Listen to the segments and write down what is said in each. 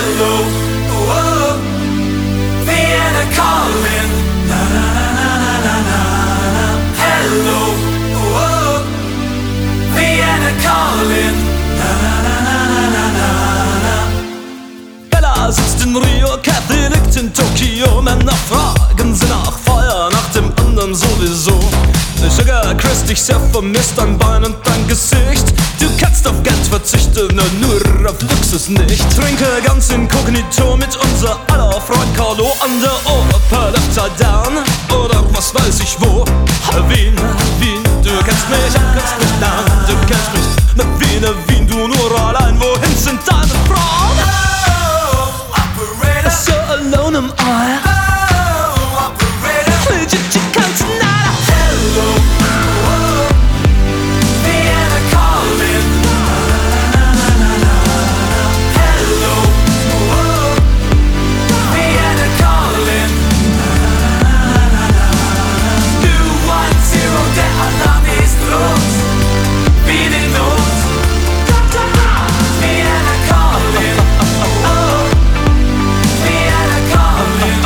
Hello, oh, Vienna calling. Na na na na na na na. Hello, oh, Vienna calling. Na na na na na na na. Bella sitzt in Rio, Kathy liegt in Tokio. Männer fragen sie nach Feuer, nach dem anderen sowieso. Sugar Chris, dich sehr vermisst, dein Bein und dein Gesicht. Du kannst auf Geld verzichten, nur auf Luxus nicht. Trinke ganz inkognito mit unser aller Freund Carlo an der Oper Upside Down oder was weiß ich wo. Wien, Wien, du kennst mich down. Du kennst mich mit Wien, Wien, du nur allein. Wohin sind deine Frauen? Oh, operator, so alone am I. Oh, operator, you can't deny. Hello, oh, Vienna calling. Na, na, na, na, na. Hello, oh, Vienna calling. Na, na, na, na, na. 210, der Alarm ist los. Wie den Not. Vienna calling. Oh, Vienna calling.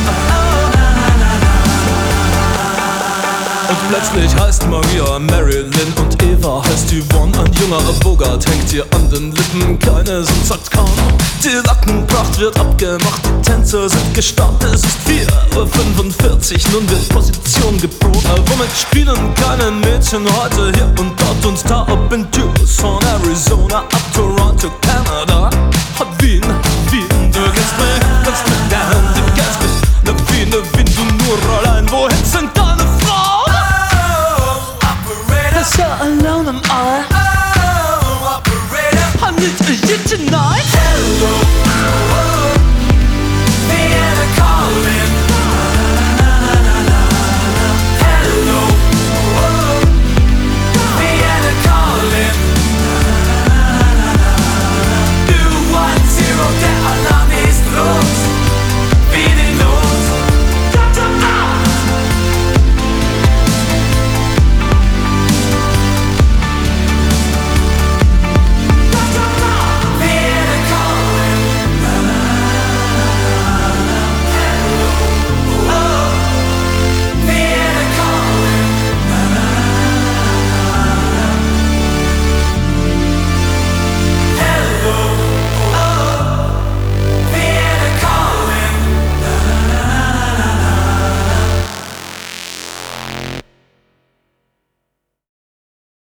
Und plötzlich heißt Maria Marilyn und Eva heißt Yvonne. Ein junger Bogart hängt ihr an den Lippen, keine Sinn sagt kaum. Die Lackenpracht wird abgemacht, die Tänzer sind gestartet. Es ist 4:45 Uhr, nun wird Position geprobt. Womit spielen keine Mädchen heute hier und dort und da? Ob in Tucson, Arizona, ab Toronto, Kanada.